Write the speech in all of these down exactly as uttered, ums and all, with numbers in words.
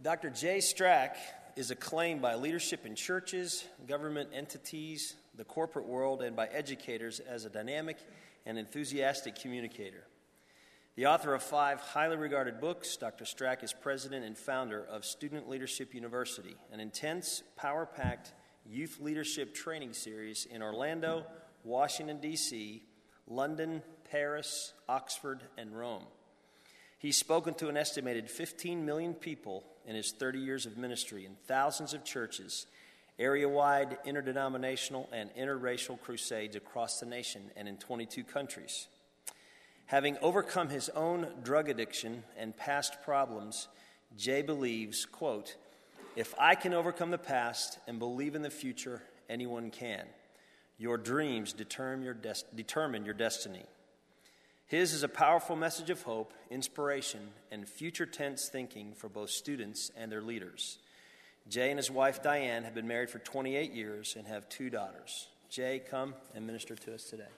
Doctor Jay Strack is acclaimed by leadership in churches, government entities, the corporate world, and by educators as a dynamic and enthusiastic communicator. The author of five highly regarded books, Doctor Strack is president and founder of Student Leadership University, an intense, power-packed youth leadership training series in Orlando, Washington, D C, London, Paris, Oxford, and Rome. He's spoken to an estimated fifteen million people in his thirty years of ministry in thousands of churches, area-wide, interdenominational, and interracial crusades across the nation and in twenty-two countries. Having overcome his own drug addiction and past problems, Jay believes, quote, "If I can overcome the past and believe in the future, anyone can. Your dreams determine your, des- determine your destiny." His is a powerful message of hope, inspiration, and future tense thinking for both students and their leaders. Jay and his wife, Diane, have been married for twenty-eight years and have two daughters. Jay, come and minister to us today.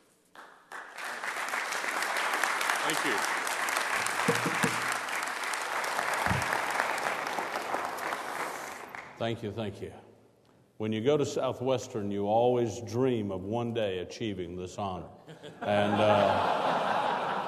Thank you. Thank you, thank you. When you go to Southwestern, you always dream of one day achieving this honor. And uh,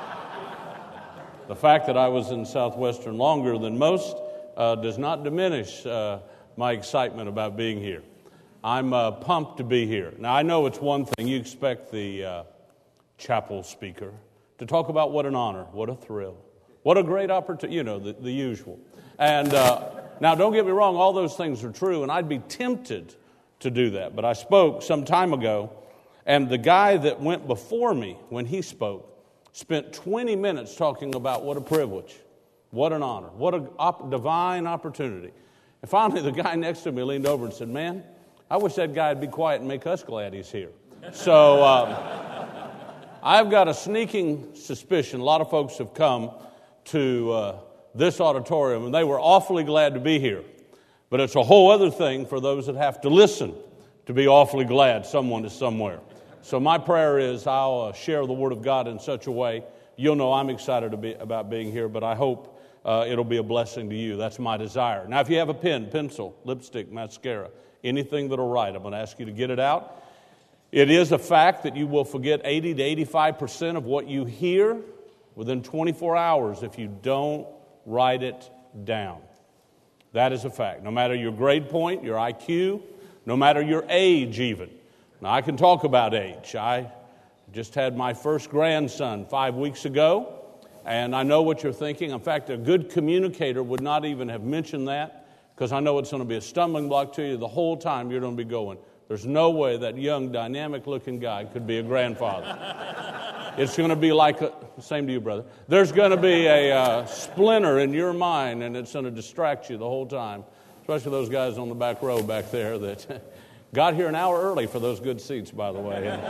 the fact that I was in Southwestern longer than most uh, does not diminish uh, my excitement about being here. I'm uh, pumped to be here. Now, I know it's one thing. You expect the uh, chapel speaker to talk about what an honor, what a thrill, what a great opportunity, you know, the, the usual. And uh, now, don't get me wrong, all those things are true, and I'd be tempted to do that. But I spoke some time ago, and the guy that went before me when he spoke spent twenty minutes talking about what a privilege, what an honor, what a op- divine opportunity. And finally, the guy next to me leaned over and said, "Man, I wish that guy would be quiet and make us glad he's here." So um, I've got a sneaking suspicion a lot of folks have come to uh, this auditorium, and they were awfully glad to be here. But it's a whole other thing for those that have to listen to be awfully glad someone is somewhere. So my prayer is I'll uh, share the Word of God in such a way. You'll know I'm excited to be, about being here, but I hope uh, it'll be a blessing to you. That's my desire. Now, if you have a pen, pencil, lipstick, mascara, anything that'll write, I'm going to ask you to get it out. It is a fact that you will forget eighty to eighty-five percent of what you hear within twenty-four hours if you don't write it down. That is a fact. No matter your grade point, your I Q, no matter your age even. Now, I can talk about age. I just had my first grandson five weeks ago, and I know what you're thinking. In fact, a good communicator would not even have mentioned that, because I know it's going to be a stumbling block to you the whole time you're going to be going, there's no way that young, dynamic-looking guy could be a grandfather. It's going to be like, a, same to you, brother. There's going to be a uh, splinter in your mind, and it's going to distract you the whole time, especially those guys on the back row back there that got here an hour early for those good seats, by the way. And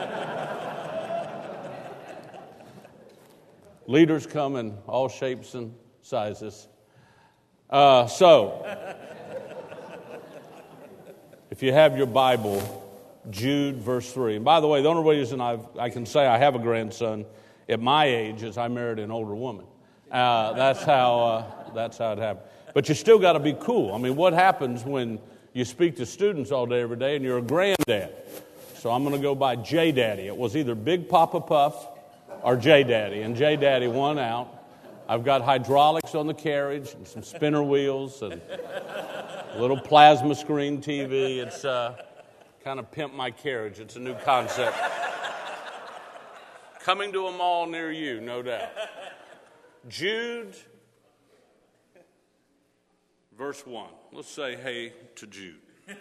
leaders come in all shapes and sizes. Uh, so, if you have your Bible, Jude, verse three. And by the way, the only reason I've, I can say I have a grandson at my age is I married an older woman. Uh, that's how uh, that's how it happened. But you still got to be cool. I mean, what happens when you speak to students all day, every day, and you're a granddad? So I'm going to go by J-Daddy. It was either Big Papa Puff or J-Daddy, and J-Daddy won out. I've got hydraulics on the carriage and some spinner wheels and a little plasma screen T V. It's uh, kind of pimp my carriage. It's a new concept. Coming to a mall near you, no doubt. Jude, verse one. Let's say hey to Jude.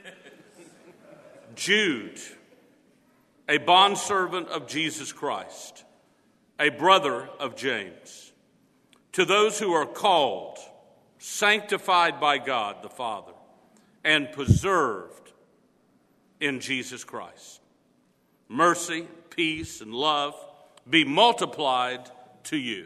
Jude, a bondservant of Jesus Christ, a brother of James, to those who are called, sanctified by God the Father, and preserved in Jesus Christ. Mercy, peace, and love be multiplied to you.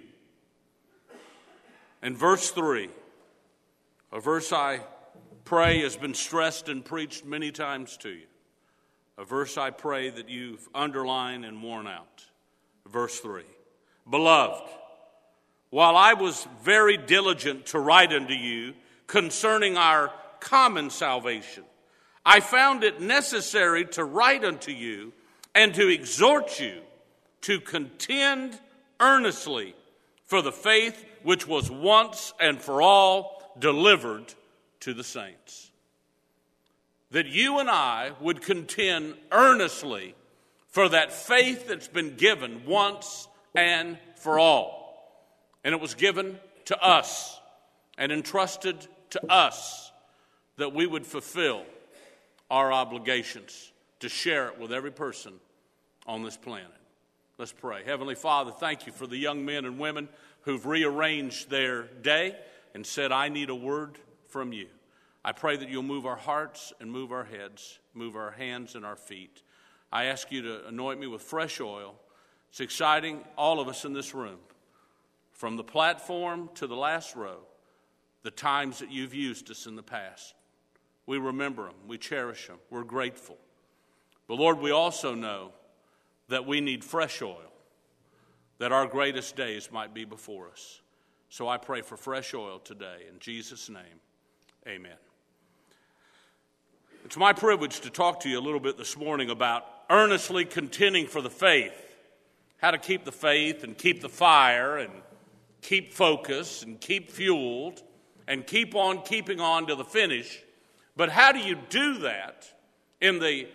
And verse three, a verse I pray has been stressed and preached many times to you. A verse I pray that you've underlined and worn out. Verse three, beloved, while I was very diligent to write unto you concerning our common salvation, I found it necessary to write unto you and to exhort you to contend earnestly for the faith which was once and for all delivered to the saints. That you and I would contend earnestly for that faith that's been given once and for all. And it was given to us and entrusted to us that we would fulfill our obligations to share it with every person on this planet. Let's pray. Heavenly Father, thank you for the young men and women who've rearranged their day and said, I need a word from you. I pray that you'll move our hearts and move our heads, move our hands and our feet. I ask you to anoint me with fresh oil. It's exciting, all of us in this room, from the platform to the last row, the times that you've used us in the past. We remember them. We cherish them. We're grateful. But Lord, we also know that we need fresh oil, that our greatest days might be before us. So I pray for fresh oil today. In Jesus' name, amen. It's my privilege to talk to you a little bit this morning about earnestly contending for the faith, how to keep the faith and keep the fire and keep focus and keep fueled and keep on keeping on to the finish. But how do you do that in the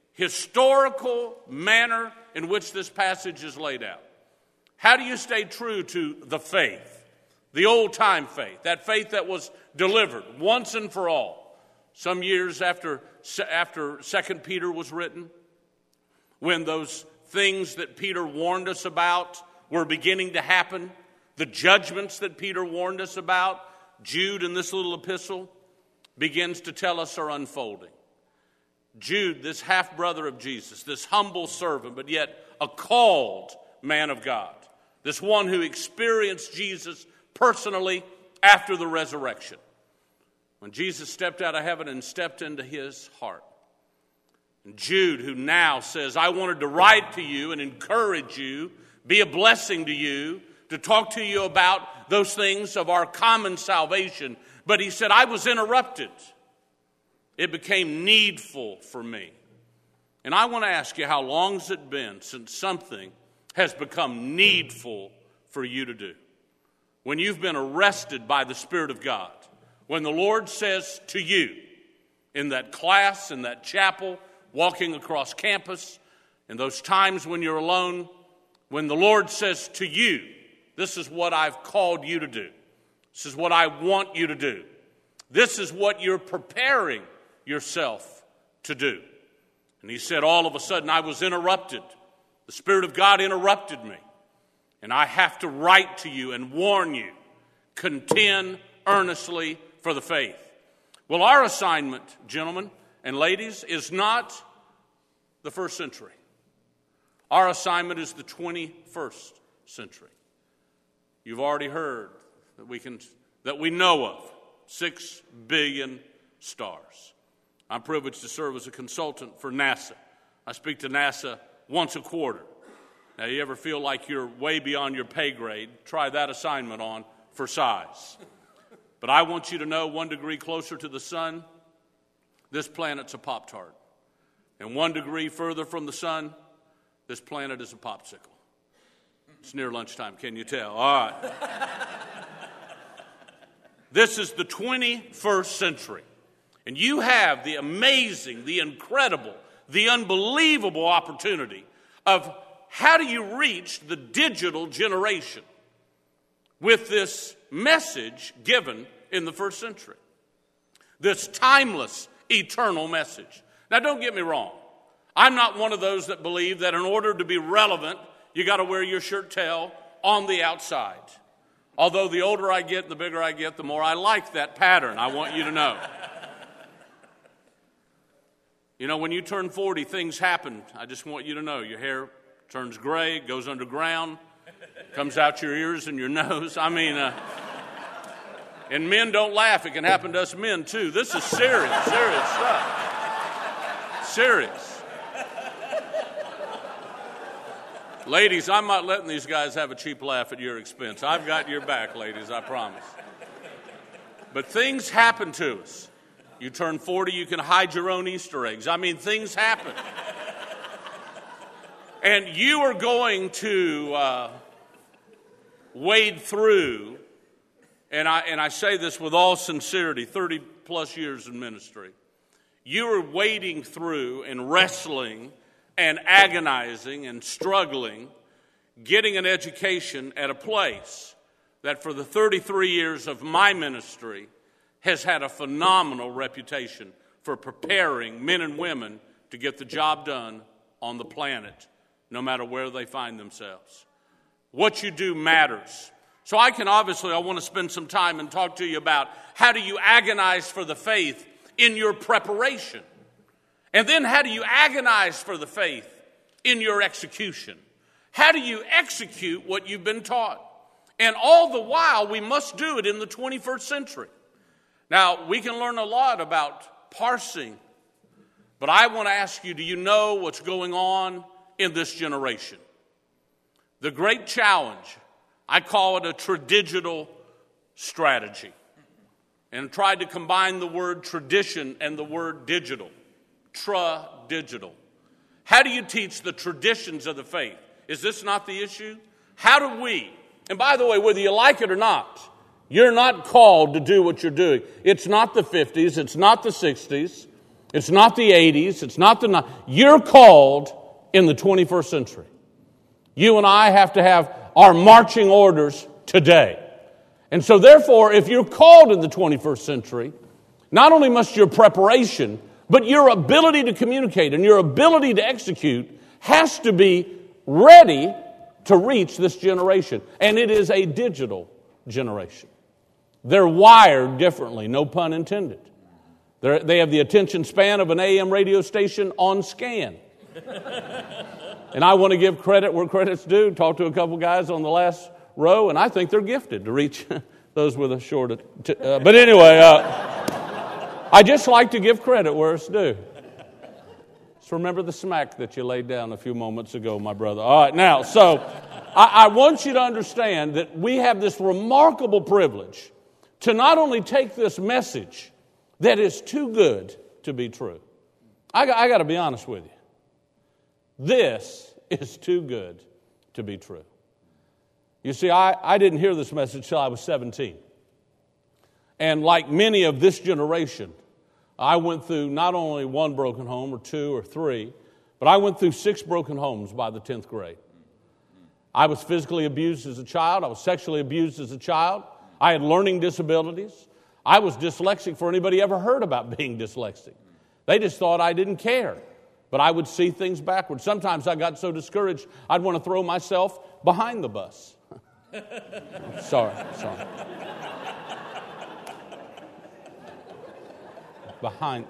historical manner in which this passage is laid out? How do you stay true to the faith, the old-time faith, that faith that was delivered once and for all? Some years after, after Second Peter was written, when those things that Peter warned us about were beginning to happen, the judgments that Peter warned us about, Jude in this little epistle begins to tell us are unfolding. Jude, this half-brother of Jesus, this humble servant, but yet a called man of God, this one who experienced Jesus personally after the resurrection. When Jesus stepped out of heaven and stepped into his heart. And Jude, who now says, I wanted to write to you and encourage you, be a blessing to you, to talk to you about those things of our common salvation. But he said, I was interrupted. It became needful for me. And I want to ask you, how long has it been since something has become needful for you to do? When you've been arrested by the Spirit of God, when the Lord says to you, in that class, in that chapel, walking across campus, in those times when you're alone, when the Lord says to you, this is what I've called you to do. This is what I want you to do. This is what you're preparing yourself to do. And he said, all of a sudden I was interrupted. The Spirit of God interrupted me. And I have to write to you and warn you, contend earnestly for the faith. Well, our assignment, gentlemen and ladies, is not the first century. Our assignment is the twenty-first century. You've already heard that we can, that we know of six billion stars. I'm privileged to serve as a consultant for NASA. I speak to NASA once a quarter. Now, you ever feel like you're way beyond your pay grade, try that assignment on for size. But I want you to know, one degree closer to the sun, this planet's a Pop-Tart. And one degree further from the sun, this planet is a popsicle. It's near lunchtime, can you tell? All right. This is the twenty-first century. And you have the amazing, the incredible, the unbelievable opportunity of how do you reach the digital generation with this message given in the first century. This timeless, eternal message. Now, don't get me wrong. I'm not one of those that believe that in order to be relevant, you got to wear your shirt tail on the outside. Although the older I get, the bigger I get, the more I like that pattern. I want you to know. You know, when you turn forty, things happen. I just want you to know. Your hair turns gray, goes underground, comes out your ears and your nose. I mean, uh, and men don't laugh. It can happen to us men, too. This is serious, serious stuff. Serious. Ladies, I'm not letting these guys have a cheap laugh at your expense. I've got your back, ladies, I promise. But things happen to us. You turn forty, you can hide your own Easter eggs. I mean, things happen. And you are going to uh, wade through, and I, and I say this with all sincerity, thirty plus years in ministry. You are wading through and wrestling and agonizing and struggling, getting an education at a place that for the thirty-three years of my ministry has had a phenomenal reputation for preparing men and women to get the job done on the planet, no matter where they find themselves. What you do matters. So I can obviously, I want to spend some time and talk to you about how do you agonize for the faith in your preparation? And then how do you agonize for the faith in your execution? How do you execute what you've been taught? And all the while, we must do it in the twenty-first century. Now, we can learn a lot about parsing, but I want to ask you, do you know what's going on in this generation? The great challenge, I call it a tradigital strategy, and tried to combine the word tradition and the word digital. Tra-digital. How do you teach the traditions of the faith? Is this not the issue? How do we, and by the way, whether you like it or not, you're not called to do what you're doing. It's not the fifties, it's not the sixties, it's not the eighties, it's not the nineties. You're called in the twenty-first century. You and I have to have our marching orders today. And so therefore, if you're called in the twenty-first century, not only must your preparation, but your ability to communicate and your ability to execute has to be ready to reach this generation. And it is a digital generation. They're wired differently, no pun intended. They're, they have the attention span of an A M radio station on scan. And I want to give credit where credit's due. Talked to a couple guys on the last row, and I think they're gifted to reach those with a short... T- uh, but anyway, uh, I just like to give credit where it's due. So remember the smack that you laid down a few moments ago, my brother. All right, now, so I, I want you to understand that we have this remarkable privilege to not only take this message that is too good to be true. I got, I got to be honest with you. This is too good to be true. You see, I, I didn't hear this message till I was seventeen. And like many of this generation, I went through not only one broken home or two or three, but I went through six broken homes by the tenth grade. I was physically abused as a child. I was sexually abused as a child. I had learning disabilities. I was dyslexic for anybody ever heard about being dyslexic. They just thought I didn't care. But I would see things backwards. Sometimes I got so discouraged, I'd want to throw myself behind the bus. sorry, sorry. Behind.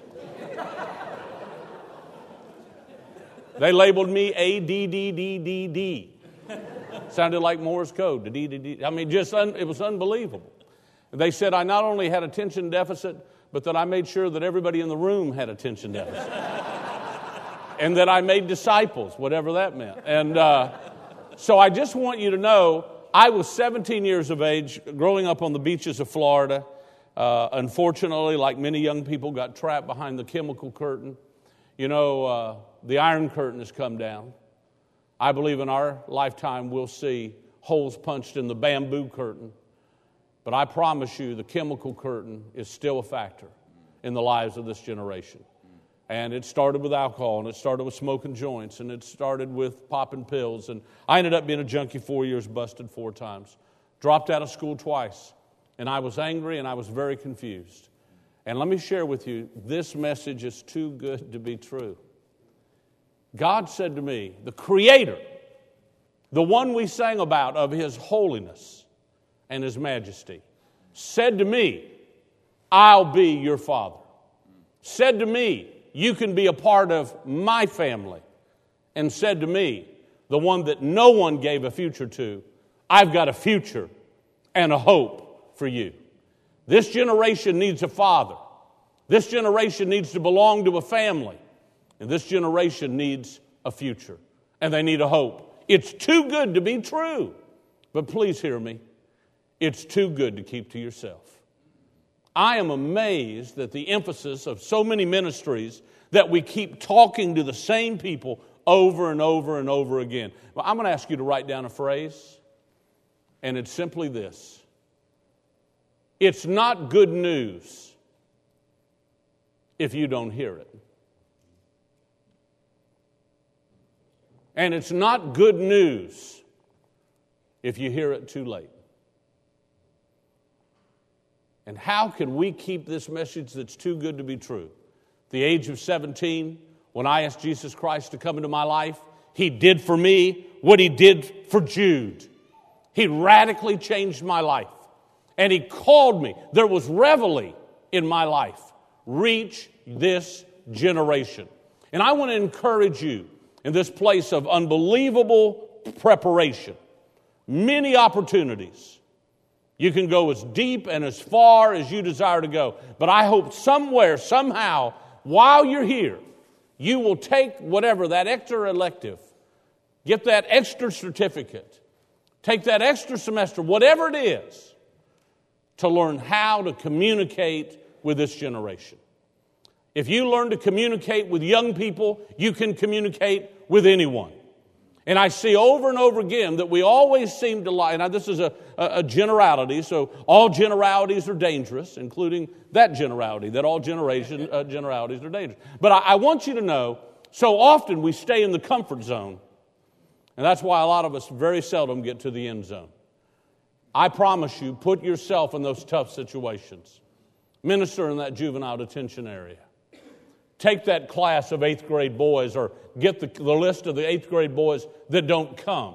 They labeled me A D D D D D. Sounded like Morse code. The D D D. I mean, just un, it was unbelievable. They said I not only had attention deficit, but that I made sure that everybody in the room had attention deficit. And that I made disciples, whatever that meant. And uh, so I just want you to know, I was seventeen years of age, growing up on the beaches of Florida. Uh, unfortunately, like many young people, got trapped behind the chemical curtain. You know, uh, the Iron Curtain has come down. I believe in our lifetime we'll see holes punched in the bamboo curtain. But I promise you, the chemical curtain is still a factor in the lives of this generation. And it started with alcohol, and it started with smoking joints, and it started with popping pills. And I ended up being a junkie four years, busted four times. Dropped out of school twice. And I was angry, and I was very confused. And let me share with you, this message is too good to be true. God said to me, the Creator, the one we sang about of His holiness and His majesty, said to me, I'll be your Father. Said to me, you can be a part of my family. And said to me, the one that no one gave a future to, I've got a future and a hope for you. This generation needs a father. This generation needs to belong to a family. And this generation needs a future. And they need a hope. It's too good to be true. But please hear me. It's too good to keep to yourself. I am amazed at the emphasis of so many ministries that we keep talking to the same people over and over and over again. Well, I'm going to ask you to write down a phrase, and it's simply this. It's not good news if you don't hear it. And it's not good news if you hear it too late. And how can we keep this message that's too good to be true? At the age of seventeen, when I asked Jesus Christ to come into my life, He did for me what He did for Jude. He radically changed my life. And He called me. There was reveille in my life. Reach this generation. And I want to encourage you in this place of unbelievable preparation. Many opportunities. You can go as deep and as far as you desire to go. But I hope somewhere, somehow, while you're here, you will take whatever, that extra elective, get that extra certificate, take that extra semester, whatever it is, to learn how to communicate with this generation. If you learn to communicate with young people, you can communicate with anyone. And I see over and over again that we always seem to lie. Now, this is a, a, a generality, so all generalities are dangerous, including that generality, that all generation uh, generalities are dangerous. But I, I want you to know, so often we stay in the comfort zone, and that's why a lot of us very seldom get to the end zone. I promise you, put yourself in those tough situations. Minister in that juvenile detention area. Take that class of eighth grade boys or get the, the list of the eighth grade boys that don't come.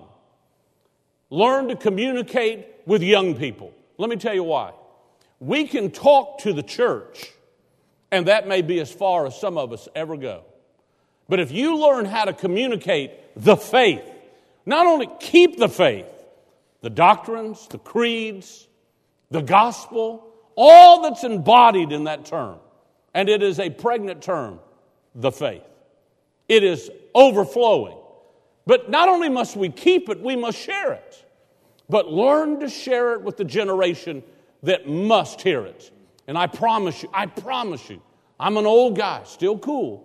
Learn to communicate with young people. Let me tell you why. We can talk to the church, and that may be as far as some of us ever go. But if you learn how to communicate the faith, not only keep the faith, the doctrines, the creeds, the gospel, all that's embodied in that term, and it is a pregnant term, the faith. It is overflowing. But not only must we keep it, we must share it. But learn to share it with the generation that must hear it. And I promise you, I promise you, I'm an old guy, still cool.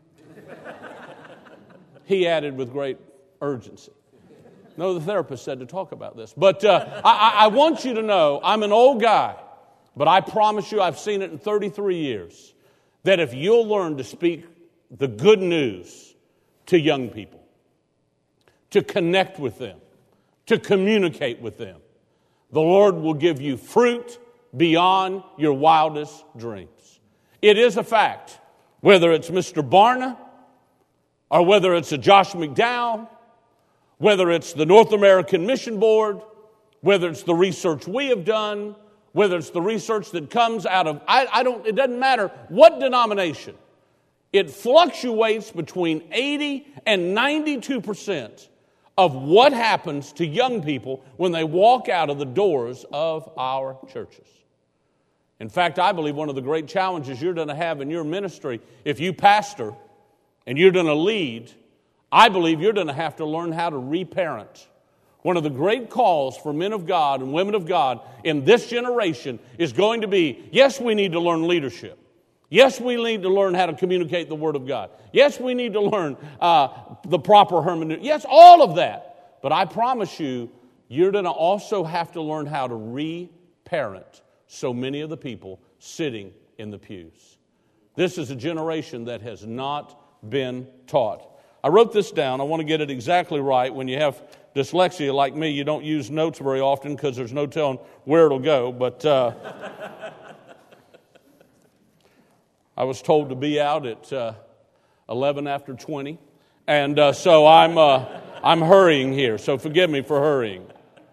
He added with great urgency. No, the therapist said to talk about this. But uh, I, I want you to know, I'm an old guy, but I promise you, I've seen it in thirty-three years. That if you'll learn to speak the good news to young people, to connect with them, to communicate with them, the Lord will give you fruit beyond your wildest dreams. It is a fact, whether it's Mister Barna, or whether it's a Josh McDowell, whether it's the North American Mission Board, whether it's the research we have done, whether it's the research that comes out of, I, I don't, it doesn't matter what denomination. It fluctuates between eighty and ninety-two percent of what happens to young people when they walk out of the doors of our churches. In fact, I believe one of the great challenges you're going to have in your ministry, if you pastor and you're going to lead, I believe you're going to have to learn how to reparent. One of the great calls for men of God and women of God in this generation is going to be, yes, we need to learn leadership. Yes, we need to learn how to communicate the Word of God. Yes, we need to learn uh, the proper hermeneutic. Yes, all of that. But I promise you, you're going to also have to learn how to reparent so many of the people sitting in the pews. This is a generation that has not been taught. I wrote this down. I want to get it exactly right. When you have dyslexia like me, you don't use notes very often because there's no telling where it'll go. But uh, I was told to be out at uh, eleven after twenty. And uh, so I'm, uh, I'm hurrying here. So forgive me for hurrying.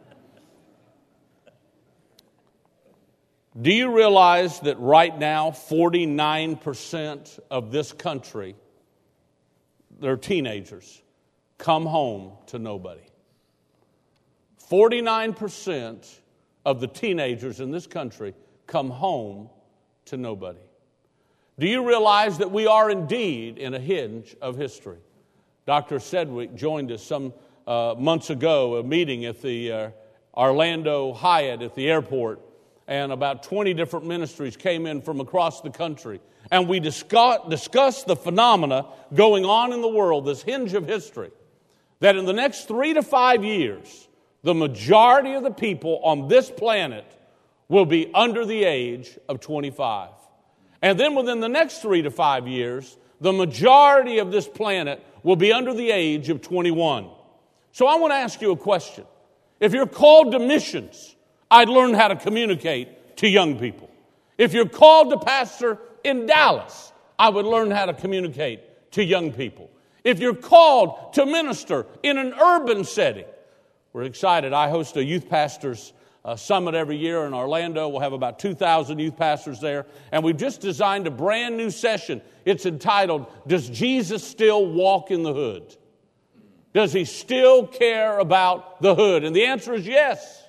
Do you realize that right now forty-nine percent of this country, they're teenagers, come home to nobody? forty-nine percent of the teenagers in this country come home to nobody. Do you realize that we are indeed in a hinge of history? Doctor Sedgwick joined us some uh, months ago, a meeting at the uh, Orlando Hyatt at the airport. and about twenty different ministries came in from across the country. And we discuss, discussed the phenomena going on in the world, this hinge of history, that in the next three to five years, the majority of the people on this planet will be under the age of twenty-five. And then within the next three to five years, the majority of this planet will be under the age of twenty-one. So I want to ask you a question. If you're called to missions, I'd learn how to communicate to young people. If you're called to pastor in Dallas, I would learn how to communicate to young people. If you're called to minister in an urban setting, we're excited. I host a youth pastors uh, summit every year in Orlando. We'll have about two thousand youth pastors there. And we've just designed a brand new session. It's entitled, Does Jesus Still Walk in the Hood? Does he still care about the hood? And the answer is yes.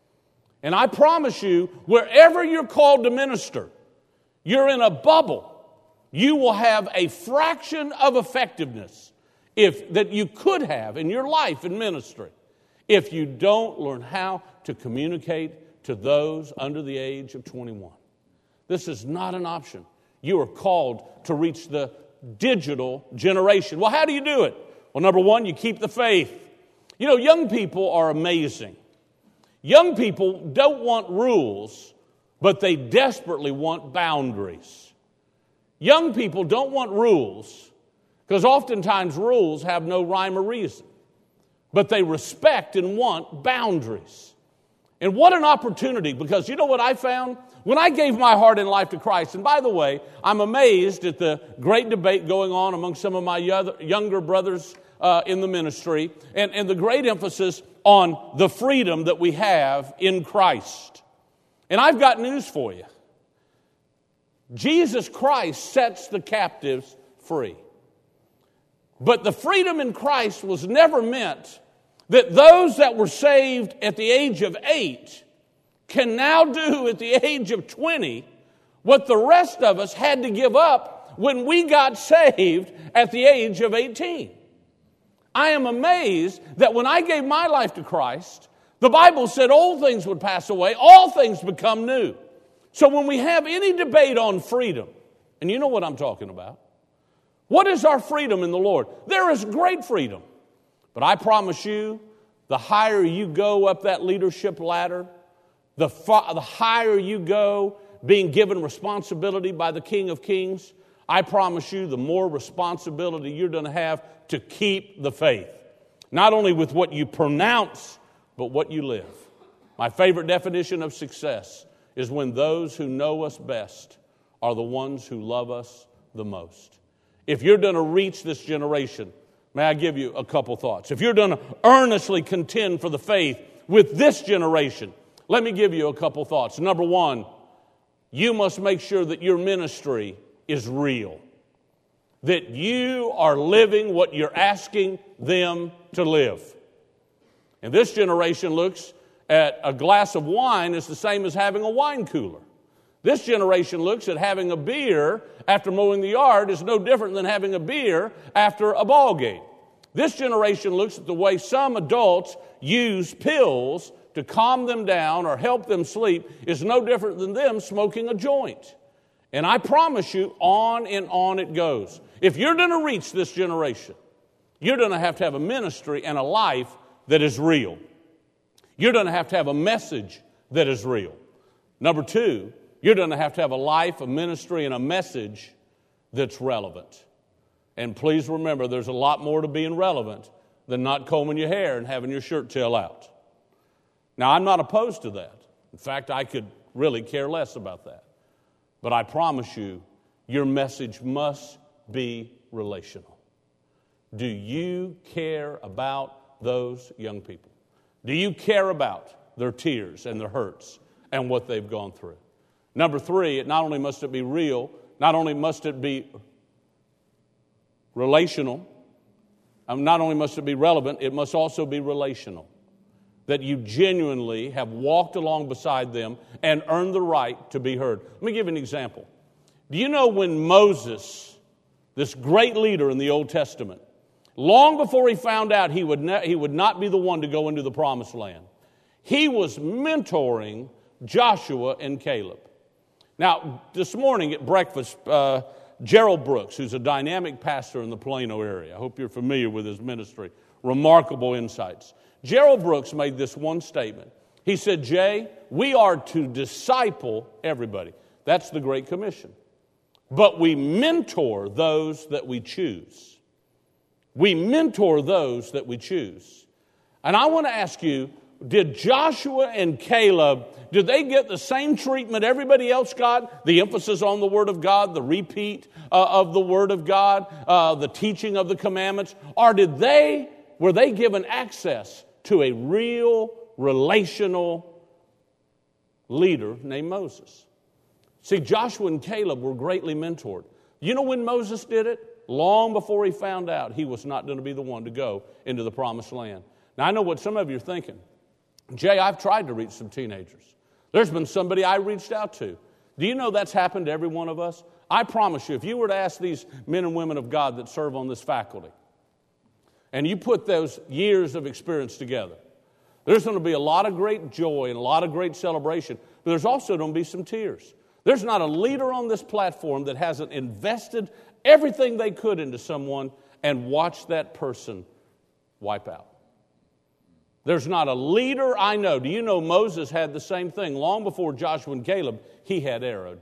And I promise you, wherever you're called to minister, you're in a bubble. You will have a fraction of effectiveness if that you could have in your life in ministry if you don't learn how to communicate to those under the age of twenty-one. This is not an option. You are called to reach the digital generation. Well, how do you do it? Well, number one, you keep the faith. You know, young people are amazing. Young people don't want rules, but they desperately want boundaries. Young people don't want rules because oftentimes rules have no rhyme or reason, but they respect and want boundaries. And what an opportunity, because you know what I found? When I gave my heart and life to Christ, and by the way, I'm amazed at the great debate going on among some of my younger brothers uh, in the ministry, and, and the great emphasis on the freedom that we have in Christ. And I've got news for you. Jesus Christ sets the captives free. But the freedom in Christ was never meant that those that were saved at the age of eight can now do at the age of twenty what the rest of us had to give up when we got saved at the age of eighteen. I am amazed that when I gave my life to Christ, the Bible said old things would pass away, all things become new. So when we have any debate on freedom, and you know what I'm talking about, what is our freedom in the Lord? There is great freedom. But I promise you, the higher you go up that leadership ladder, the, far, the higher you go being given responsibility by the King of Kings, I promise you the more responsibility you're going to have to keep the faith. Not only with what you pronounce, but what you live. My favorite definition of success is when those who know us best are the ones who love us the most. If you're going to reach this generation, may I give you a couple thoughts? If you're going to earnestly contend for the faith with this generation, let me give you a couple thoughts. Number one, you must make sure that your ministry is real. That you are living what you're asking them to live. And this generation looks at a glass of wine as the same as having a wine cooler. This generation looks at having a beer after mowing the yard is no different than having a beer after a ball game. This generation looks at the way some adults use pills to calm them down or help them sleep is no different than them smoking a joint. And I promise you, on and on it goes. If you're going to reach this generation, you're going to have to have a ministry and a life that is real. You're going to have to have a message that is real. Number two, you're going to have to have a life, a ministry, and a message that's relevant. And please remember, there's a lot more to being relevant than not combing your hair and having your shirt tail out. Now, I'm not opposed to that. In fact, I could really care less about that. But I promise you, your message must be relational. Do you care about those young people? Do you care about their tears and their hurts and what they've gone through? Number three, it not only must it be real, not only must it be relational, um, not only must it be relevant, it must also be relational. That you genuinely have walked along beside them and earned the right to be heard. Let me give you an example. Do you know when Moses, this great leader in the Old Testament, long before he found out he would, ne- he would not be the one to go into the promised land, he was mentoring Joshua and Caleb. Now, this morning at breakfast, uh, Gerald Brooks, who's a dynamic pastor in the Plano area, I hope you're familiar with his ministry, remarkable insights. Gerald Brooks made this one statement. He said, Jay, we are to disciple everybody. That's the Great Commission. But we mentor those that we choose. We mentor those that we choose. And I want to ask you, did Joshua and Caleb, did they get the same treatment everybody else got? The emphasis on the Word of God, the repeat uh, of the Word of God, uh, the teaching of the commandments? Or did they, were they given access to a real relational leader named Moses? See, Joshua and Caleb were greatly mentored. You know when Moses did it? Long before he found out he was not going to be the one to go into the promised land. Now, I know what some of you are thinking. Jay, I've tried to reach some teenagers. There's been somebody I reached out to. Do you know that's happened to every one of us? I promise you, if you were to ask these men and women of God that serve on this faculty, and you put those years of experience together, there's going to be a lot of great joy and a lot of great celebration, but there's also going to be some tears. There's not a leader on this platform that hasn't invested everything they could into someone and watched that person wipe out. There's not a leader I know. Do you know Moses had the same thing? Long before Joshua and Caleb, he had Aaron.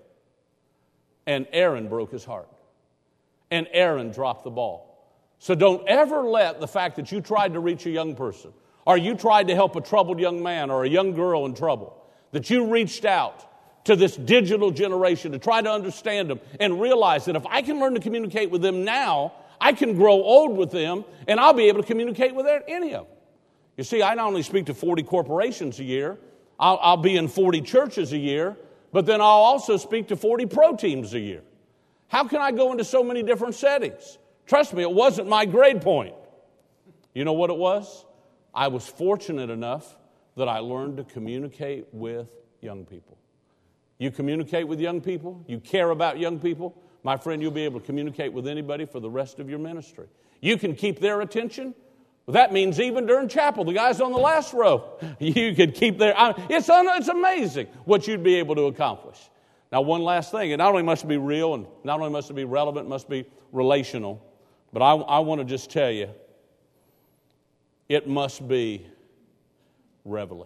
And Aaron broke his heart. And Aaron dropped the ball. So don't ever let the fact that you tried to reach a young person, or you tried to help a troubled young man or a young girl in trouble, that you reached out to this digital generation to try to understand them and realize that if I can learn to communicate with them now, I can grow old with them and I'll be able to communicate with any of them. You see, I not only speak to forty corporations a year, I'll, I'll be in forty churches a year, but then I'll also speak to forty pro teams a year. How can I go into so many different settings? Trust me, it wasn't my grade point. You know what it was? I was fortunate enough that I learned to communicate with young people. You communicate with young people, you care about young people, my friend, you'll be able to communicate with anybody for the rest of your ministry. You can keep their attention. Well, that means even during chapel, the guys on the last row, you could keep their... It's, un, it's amazing what you'd be able to accomplish. Now, one last thing. It not only must be real and not only must it be relevant, it must be relational. But I, I want to just tell you, it must be reveille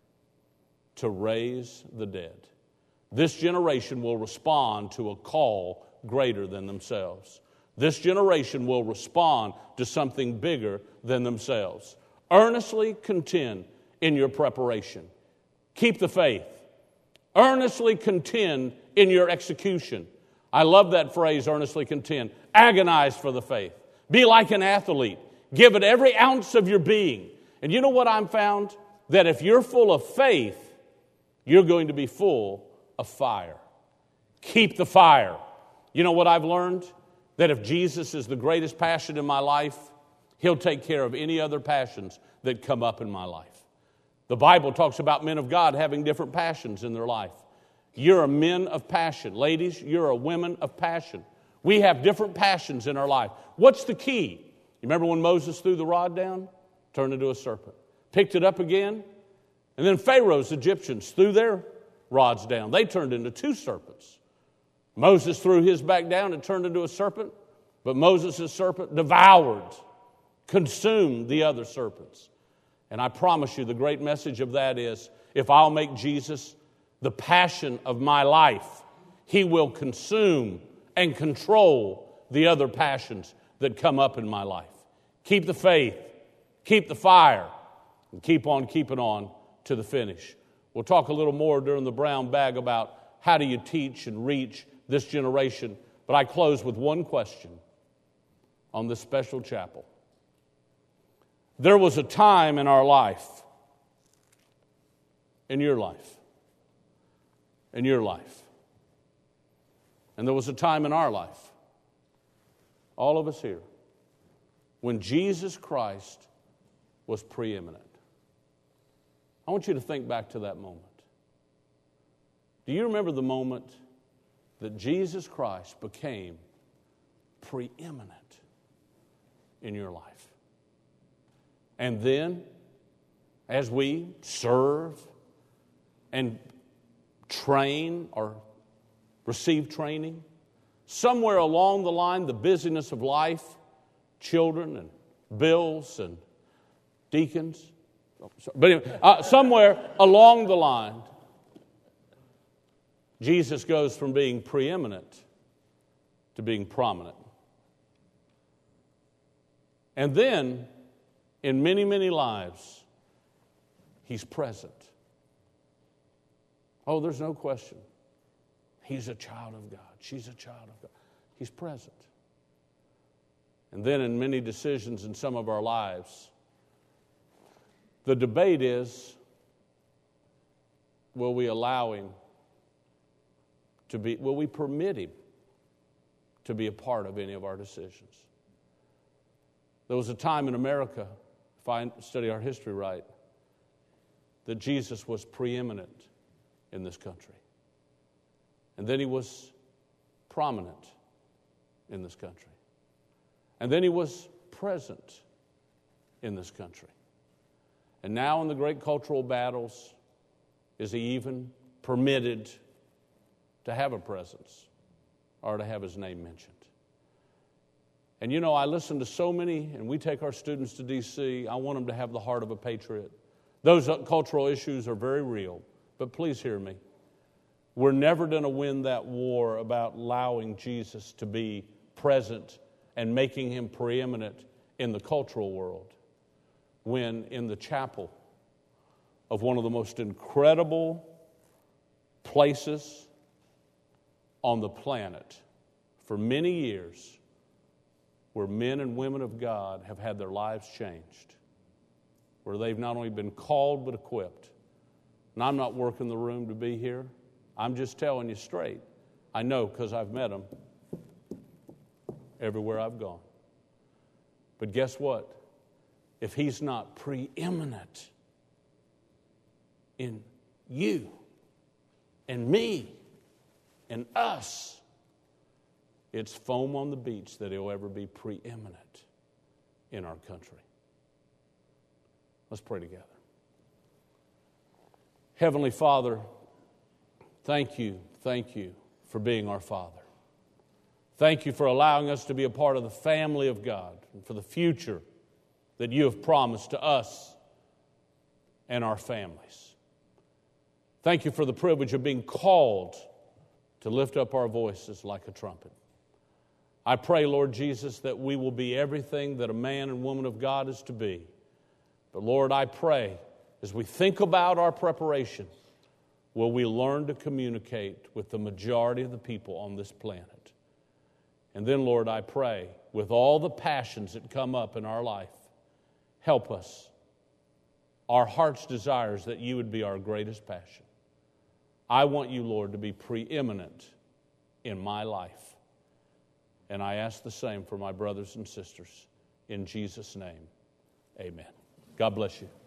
to raise the dead. This generation will respond to a call greater than themselves. This generation will respond to something bigger than themselves. Earnestly contend in your preparation. Keep the faith. Earnestly contend in your execution. I love that phrase, earnestly contend. Agonize for the faith. Be like an athlete. Give it every ounce of your being. And you know what I've found? That if you're full of faith, you're going to be full of fire. Keep the fire. You know what I've learned? That if Jesus is the greatest passion in my life, He'll take care of any other passions that come up in my life. The Bible talks about men of God having different passions in their life. You're a men of passion. Ladies, you're a women of passion. We have different passions in our life. What's the key? You remember when Moses threw the rod down? Turned into a serpent. Picked it up again. And then Pharaoh's Egyptians threw their rods down. They turned into two serpents. Moses threw his back down and turned into a serpent. But Moses' serpent devoured, consumed the other serpents. And I promise you the great message of that is, if I'll make Jesus the passion of my life, He will consume and control the other passions that come up in my life. Keep the faith, keep the fire, and keep on keeping on to the finish. We'll talk a little more during the brown bag about how do you teach and reach this generation. But I close with one question on this special chapel. There was a time in our life, in your life, in your life, and there was a time in our life, all of us here, when Jesus Christ was preeminent. I want you to think back to that moment. Do you remember the moment that Jesus Christ became preeminent in your life? And then, as we serve and train or receive training. Somewhere along the line, the busyness of life, children and bills and deacons. But anyway, uh, somewhere along the line, Jesus goes from being preeminent to being prominent. And then, in many, many lives, He's present. Oh, there's no question. He's a child of God. She's a child of God. He's present. And then in many decisions in some of our lives, the debate is, will we allow Him to be, will we permit Him to be a part of any of our decisions? There was a time in America, if I study our history right, that Jesus was preeminent in this country. And then He was prominent in this country. And then He was present in this country. And now in the great cultural battles, is He even permitted to have a presence or to have His name mentioned? And you know, I listen to so many, and we take our students to D C, I want them to have the heart of a patriot. Those cultural issues are very real, but please hear me. We're never going to win that war about allowing Jesus to be present and making Him preeminent in the cultural world when in the chapel of one of the most incredible places on the planet for many years, where men and women of God have had their lives changed, where they've not only been called but equipped. And I'm not working the room to be here. I'm just telling you straight. I know because I've met them everywhere I've gone. But guess what? If He's not preeminent in you and me and us, it's foam on the beach that He'll ever be preeminent in our country. Let's pray together. Heavenly Father, thank you, thank you for being our Father. Thank you for allowing us to be a part of the family of God and for the future that you have promised to us and our families. Thank you for the privilege of being called to lift up our voices like a trumpet. I pray, Lord Jesus, that we will be everything that a man and woman of God is to be. But Lord, I pray, as we think about our preparation, will we learn to communicate with the majority of the people on this planet? And then, Lord, I pray, with all the passions that come up in our life, help us. Our heart's desire is that you would be our greatest passion. I want you, Lord, to be preeminent in my life. And I ask the same for my brothers and sisters. In Jesus' name, amen. God bless you.